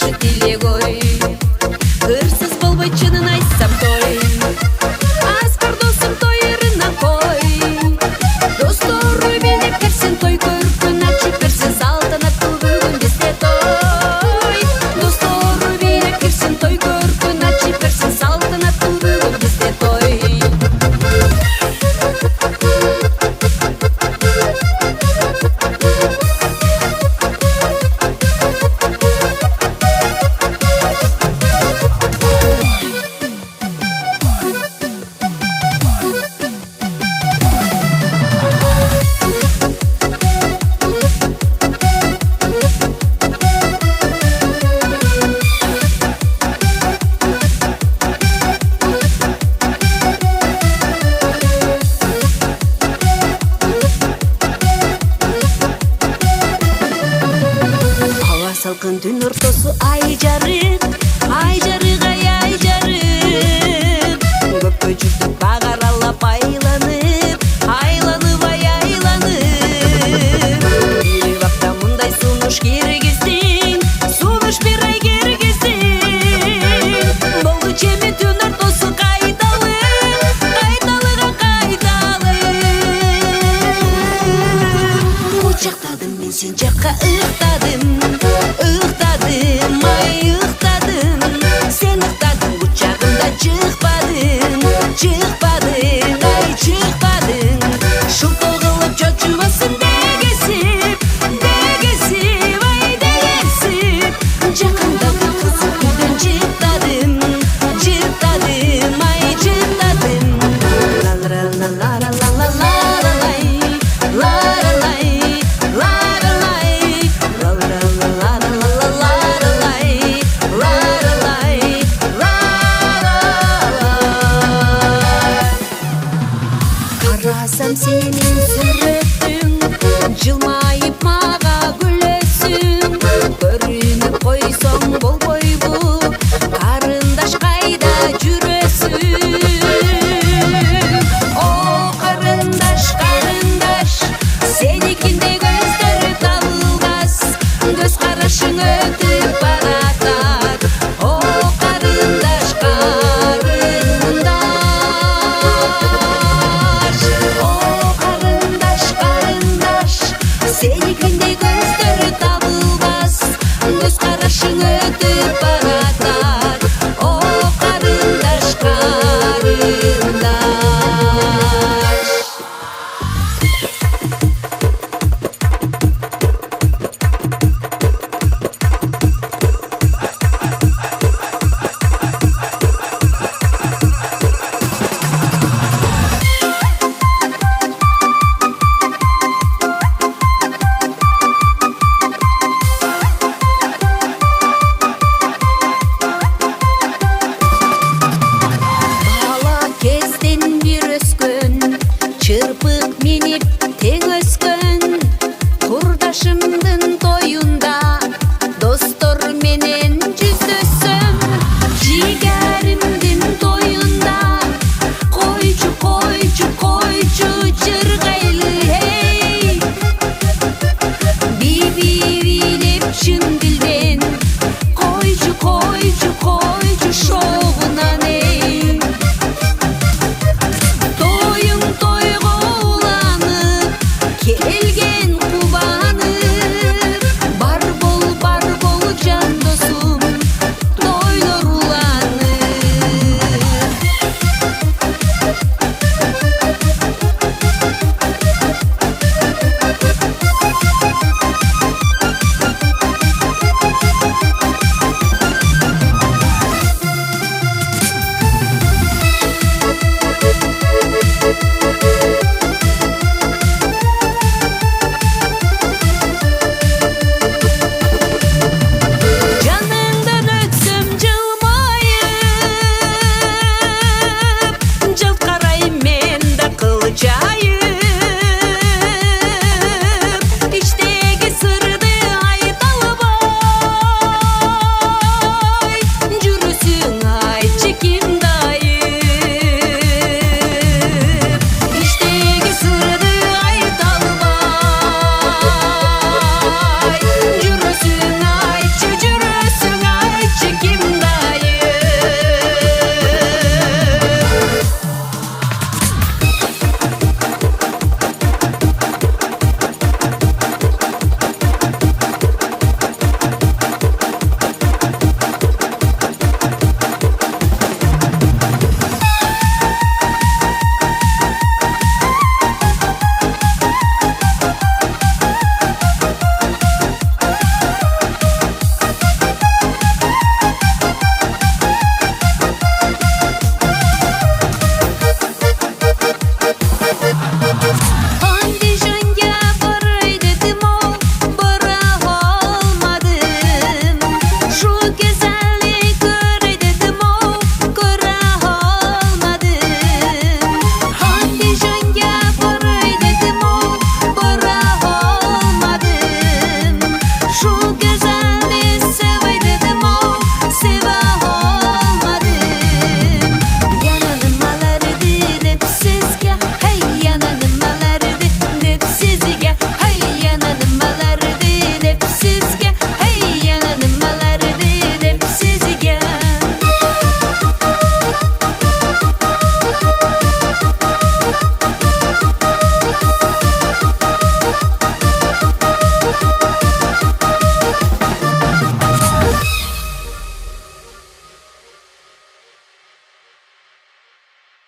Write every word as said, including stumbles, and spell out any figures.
тилек ой. Кырсыз болбой чынын айтсам той, аскар досым тойырына кой. Достору билеп берсин той көркүн ачып берсин, салтанаттуу бүгүн бизде той. Достору билеп берсин той көркүн ачып берсин, салтанаттуу бүгүн бизде той. Салкын түн ортосу ай жарык, ай жарык, ай ай жарык. Көпкө жүрдүк бак аралап айланып, айланып, ай айланып. Бир бакта мындай сунуш киргиздиң, сунуш бир ай киргиздиң. Болду чеми түн ортосу кайталы, кайталыга кайталы. Кучактадым мен сен жакка ыктадым. Иктадым, ай ыктадым, сен ыктадың кучагымда чыкпадың, чыкпадың, ай чыкпадың. Шултоо кылып чочубасын дегесип, дегесип, ай дегесип. Жакындагы кызыл гүлдөн жыктадым, жыктадым, ай жыктадым. Ла-ла-ла-ла-ла-ла-ла-ла-лай, ла-ла-лай, ла-ла-лай, карасам сенин сүрөтүң, жылмайып мага күлөсүң. Көрүнүп койсоң болбойбу, карындаш кайда жүрөсүң? О карындаш, карындаш, сеникиндей көздөрү табылбас, көз карашың өтүп баратат. О карындаш, карындаш, о карындаш, карындаш, сеникиндей көздөрү табылбас, көз карашың өтүп баратат. О карындаш, карындаш. Бала кезден бир өскөн, чырпык минип тең өскөн. Курдашымдын тоюнда достор менен жүздөсөм. Жигеримдин тоюнда койчу, койчу, койчу чыргайлы эй. Биби билеп чын дилден, койчу, койчу, койчу шоо.